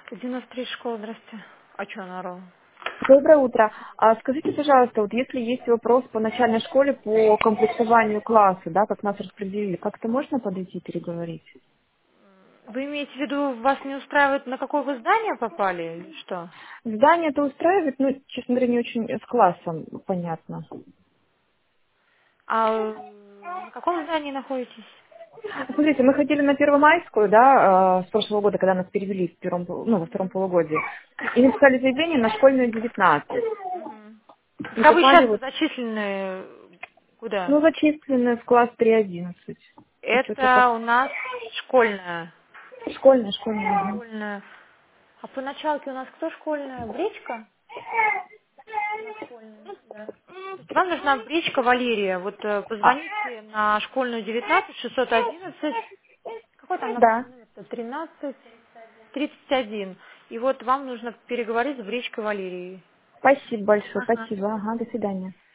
93 школа, здрасте. А что она орала? Доброе утро. Скажите, пожалуйста, вот если есть вопрос по начальной школе по комплектованию класса, да, как нас распределили, как-то можно подойти и переговорить? Вы имеете в виду, вас не устраивает, на какое вы здание попали или что? Здание это устраивает, ну, честно говоря, не очень с классом понятно. А на каком здании находитесь? Смотрите, мы ходили на Первомайскую, да, с прошлого года, когда нас перевели в во втором полугодии, и написали заявление на школьную 19. Мгм. И Так а вы попали сейчас вот, зачислены куда? ну, зачислены в класс 3.11. Что-то как Это у нас школьная. школьная. Ага. Школьная. А по началке у нас кто школьная? Бричка? У нас школьная, да. То есть вам нужна бричка Валерия. Вот А, позвоните на школьную 19 611. Какой там да. номер-то? 13 31. И вот вам нужно переговорить с бричкой Валерией. Спасибо большое, Ага. спасибо. Ага, до свидания.